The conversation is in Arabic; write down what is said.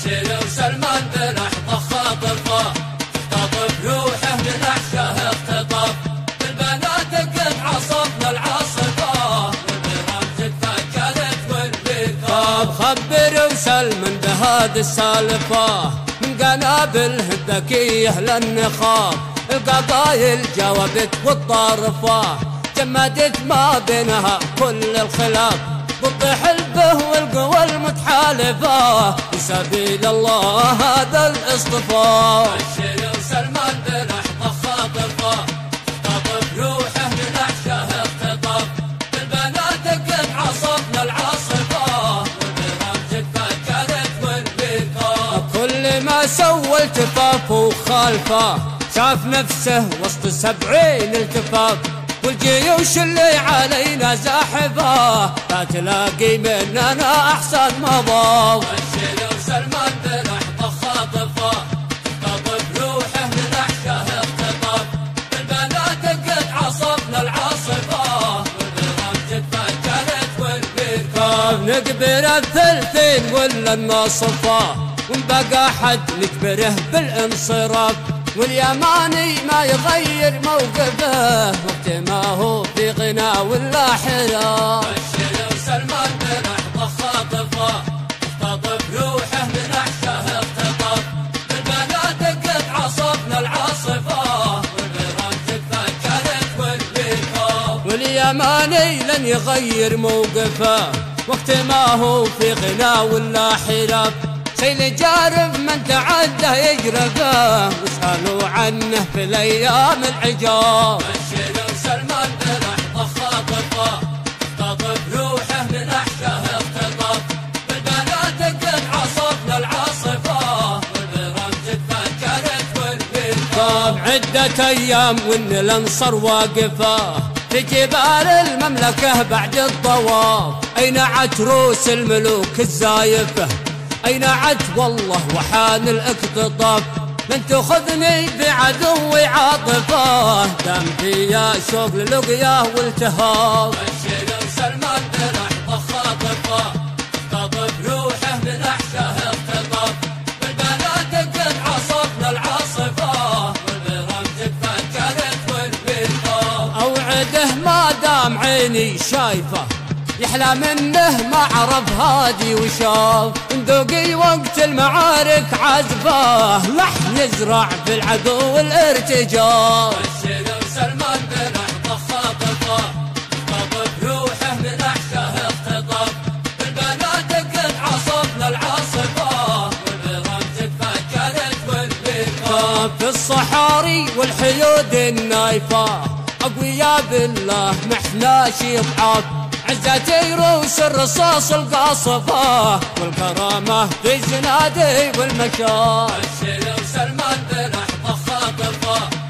بشر وسلمان بلحظة خاطفة تخطف روحه من أحشاه اختطف بالبنات قد عصفنا العاصفة والبرامج تفجرت والبيكا. خبر وسلمان بهذه السالفة من قنابل الذكية للنخاف القضايا جاوبت والطارفة جمدت ما بينها كل الخلاف ضد حلبه والقوى المتحالفة في سبيل الله هذا الاصطفاء. بشر وسلمان بلحظة خاطفة تخطف روحه من أحشاه اختطف بالبنات قد عصفنا العاصفة والبرامج تفجرت والبيكا. كل ما سوى التفاف وخالفه شاف نفسه وسط 70 التفاف والجيوش اللي علينا زاحفة لا تلاقي مننا أحسن مضاف. بشر وسلمان بلحظة خاطفة تخطف روحه من أحشاه اختطف بالبنات قد عصفنا العاصفة والبرامج تفجرت والبيكا. نكبر الثلثين ولا النصفة ونبقى حد نكبره بالانصراف واليماني ما يغير موقفه وقت ما هو في غنى ولا حراف. بشر وسلمان بلحظة خاطفة تخطف روحه من أحشاه اختطف بالبنات قد عصفنا العاصفة والبرامج تفجرت والبيكا. واليماني لن يغير موقفه وقت ما هو في غنى ولا حراف سيل جارب من تعده يجربه واسألوا عنه في الأيام العجاب. بشر وسلمان بلحظة خاطفة تخطف روحه من أحشاه اختطف بالبنات قد عصفنا العاصفة والبرامج تفجرت والبيكا. عدة أيام وإن الأنصر واقفة في جبال المملكة بعد الطواف أين عتروس الملوك الزايفة أين عد والله وحان الاقتطاف من تأخذني بعدوي عاطفة دام فيا شوق للقياه والتهاب. بشر وسلمان بلحظة خاطفة تخطف روحه من أحشاه اختطف بالبنات قد عصفنا العاصفة والبرامج تفجرت والبيكا. أوعده ما دام عيني شايفة يحلى منه ما عرف هادي وشاف ندوقي وقت المعارك عزفه لحن يزرع في العدو الارتجاف. بشر وسلمان بلحظة خاطفة تخطف روحه من أحشاه اختطف بالبنات قد عصفنا العاصفة والبرامج تفجرت والبيكا. في الصحاري والحيود النايفة أقوياء بالله محناشي ضعاف عزتي روس الرصاص القاصفة والكرامة في الجنادي والمشاة. بشر وسلمان بلحظة خاطفة